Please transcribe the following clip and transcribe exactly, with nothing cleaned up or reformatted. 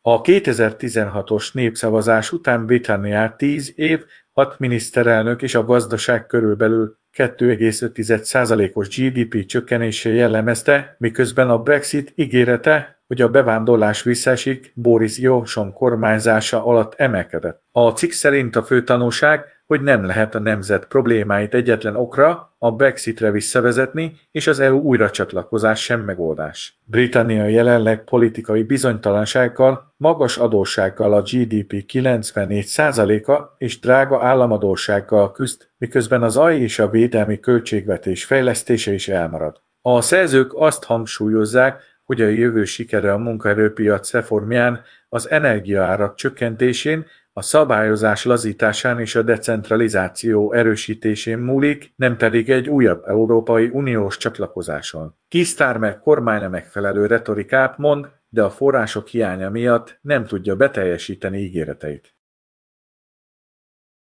A kétezer-tizenhatos népszavazás után Britanniát tíz év, hat miniszterelnök és a gazdaság körülbelül kettő egész öt százalékos gé dé pé csökkenése jellemezte, miközben a Brexit ígérete, hogy a bevándorlás visszaesik, Boris Johnson kormányzása alatt emelkedett. A cikk szerint a fő tanúság, hogy nem lehet a nemzet problémáit egyetlen okra, a Brexitre visszavezetni, és az é u újracsatlakozás sem megoldás. Britannia jelenleg politikai bizonytalansággal, magas adóssággal, a gé dé pé kilencvennégy százaléka és drága államadóssággal küzd, miközben az á i és a védelmi költségvetés fejlesztése is elmarad. A szerzők azt hangsúlyozzák, hogy a jövő sikere a munkaerőpiac reformján, az energiaárak csökkentésén, a szabályozás lazításán és a decentralizáció erősítésén múlik, nem pedig egy újabb Európai Uniós csatlakozáson. Keir Starmer kormánya megfelelő retorikát mond, de a források hiánya miatt nem tudja beteljesíteni ígéreteit.